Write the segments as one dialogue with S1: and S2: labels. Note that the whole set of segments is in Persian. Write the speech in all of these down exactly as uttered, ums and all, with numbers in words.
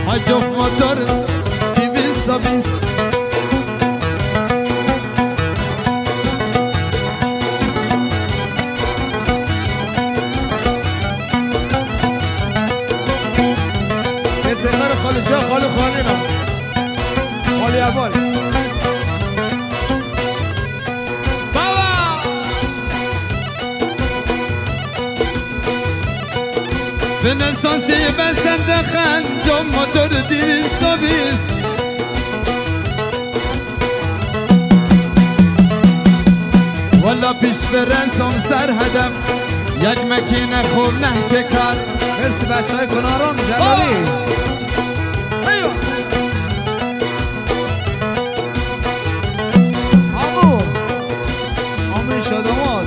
S1: Acık motor Divis sabis
S2: ارتقار خالی جا خالی خالی را خالی اول
S1: Ben esası ben sende xancam motor dirisa biz Valla piş برسم سر هدم یک مکینه خوب نه که کار
S2: مرسی بچه های کناران جلالی آمو آمو شادمال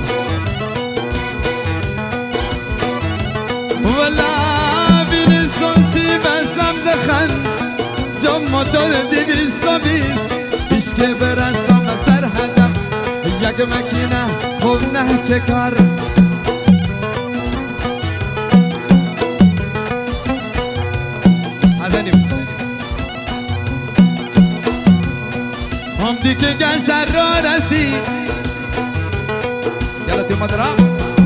S1: ولا بین سوسی بسم دخن جام موتور دیویستا بیس پیش که برسم سر هدم یک مکینه خوب نه که کار ازنیم هم دیگه گشت را رسی یالا تیم مادرم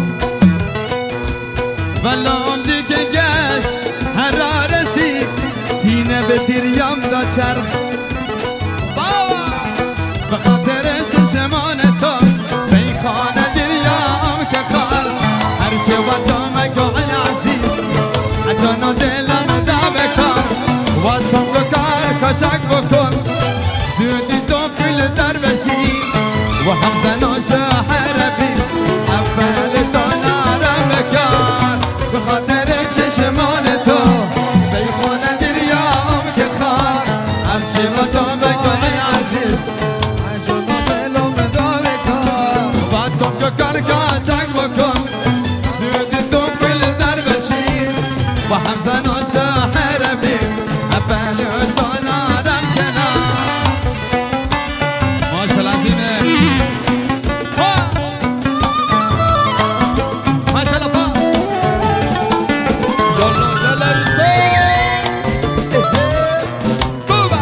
S1: ولا هم دیگه گشت هر را رسی سینه به دیریم دا چرخ بابا به خاطر چشمان تو بی خانه دیریم که خار هرچه و تو مگوی عزیز اجانا دلم دا بکار و تو کار کچک بکن زودی تو پل در بشی و هم زنا شهر بی اول تو نارم بکار به خاطر چشمان تو بی خونه دیریم که خار هرچی و تو بگوی عزیز
S2: اجانا دلم دا بکار
S1: و تو کار کچک بکن زودی تو پل در بشی و هم زنا شهر بی اول تو نارم کنار ماشالله عظیمه ماشالله پا جلو جلو رسول بوبا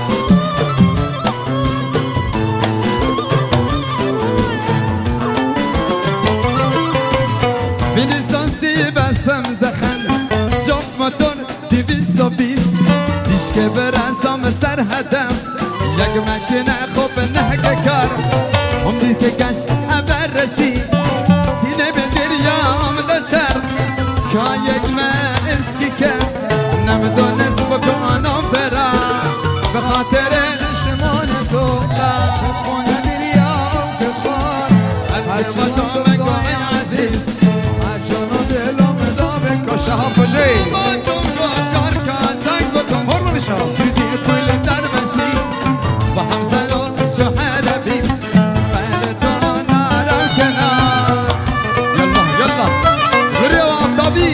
S1: بینی سانسی بسم زخن جام موتور دیویس و بیس پیش که برسم سر هدم یک مکینه خوب نه که کار هم دید که گشت اول رسی سینه به گریم دا چرخ که یک من اسکی که نمیدونست بکنم برا به خاطر
S2: چشمان تو به خونه دیریم که خار
S1: هرچه با تو مگوی عزیز
S2: اجانا دلم دا بکار شهاب کجی
S1: با تو کار کچک بکن
S2: هر رو شهاب
S1: زودی پول در بشی و هم زن و شوهر بی بین تو نارم کنار یلا یلا گری و آفتابی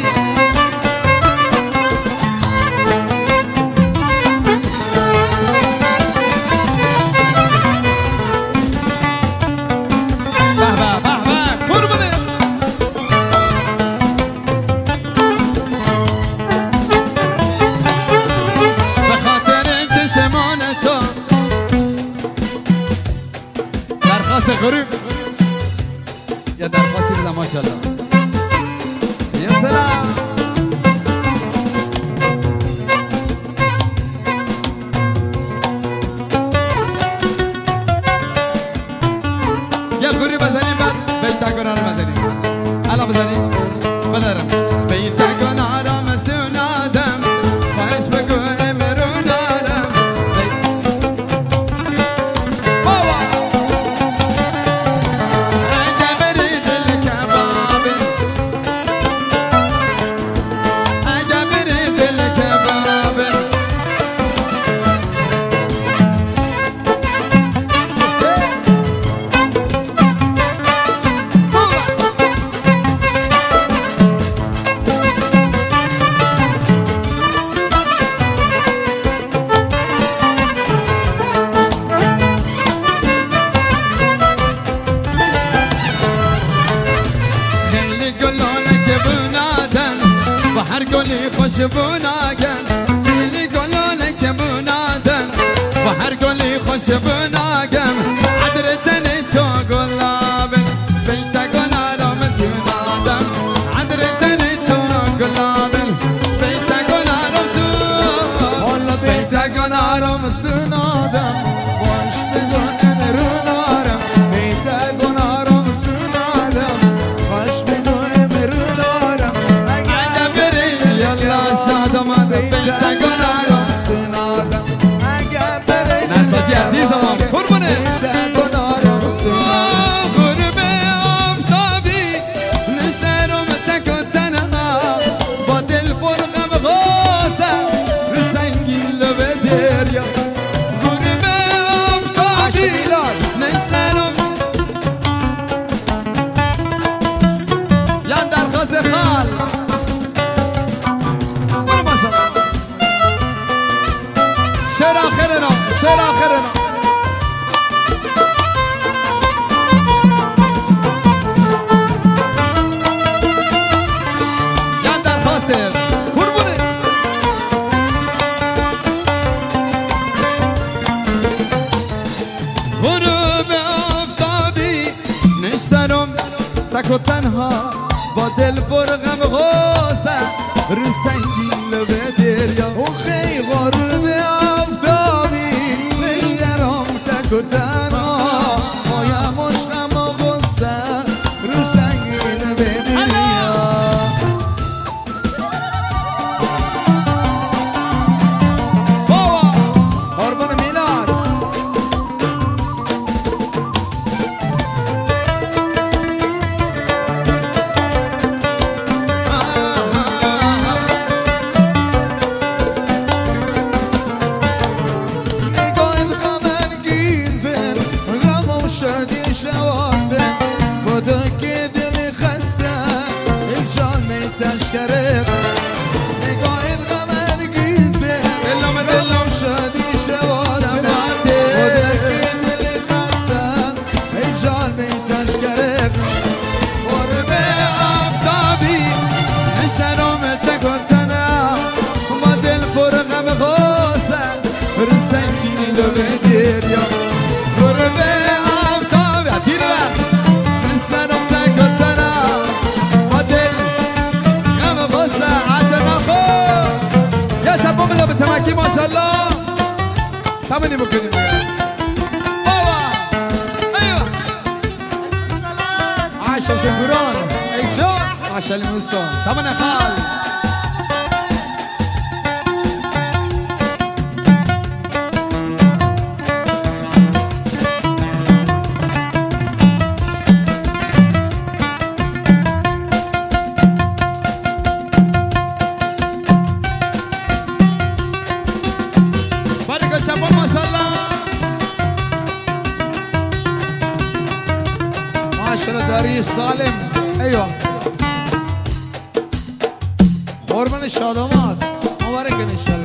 S1: به به به به قربونه به خاطر چشمان تو درخواست غروب یا درخواستی بدم ماشاءالله یا سلام یا غروب بزنیم بعد بیت تکانه رو بزنیم الان بزنیم بدارم بیت تکانه رو مسونادم خواهش بگو امرو دارم بابا اگه بری دل کبابی اگه بری دل کبابی خیلی گلانه که بنادن و هر گلی خوش بناگن خیلی گل بنادم و هر گلی خوش بناگم عدرتن تو گلابن بیت گلارم سنادم عدرتن تو گلابن بیت گلارم سنادم
S2: حالا بیت گنارم سنادم باش بدون مرونارم بیت گنارم سنادم باش بدون مرونارم
S1: اگه بری یلا شادم بیت گلارم
S2: سنادم اگه بری
S1: نساجی عزیزم قربونه
S2: بیت گنارم سنادم
S1: غرب آفتابی نشرم تک و تنها با دل پر غم غصه رو سنگین لب دریا غرب آفتابی نشرم یان درخواست خال برو ماشا شعر آخرنا شعر آخرنا قربونه غروب آفتابی نشترم تک و تنها با دل پر غم غصه رو سنگین لب دریا
S2: او خی غروب آفتابی نشترم تک و تنها پایم عشقم و غصه رو سنگین به دریا
S1: بابا
S2: قربان میلاد نگاهت غمانگیزه غمم شدی شواته بوده که دل خسته ای جان می تشکره نگاهت غمانگیزه
S1: دلم دلم
S2: غمم شدی شواته
S1: شواته.
S2: بوده که دل خسته ای جان می تشکره
S1: غروب آفتابی نشرم تک و تنها با دل پر غم غصه رو سنگین لب دریا غروب آفتابی دیر وقت نشرم تک و تنها با دل غم غصه عشقا خوب یا چپا بده به چمکی ماشالله تمنی بکنیم بابا ایوه
S2: عاش سنگران ای جان عاش الموسان
S1: تمنی خال بارک چپا ماشالله
S2: ماشاءالله داری سالم ایوه قربان شادامات مبارک انشاءالله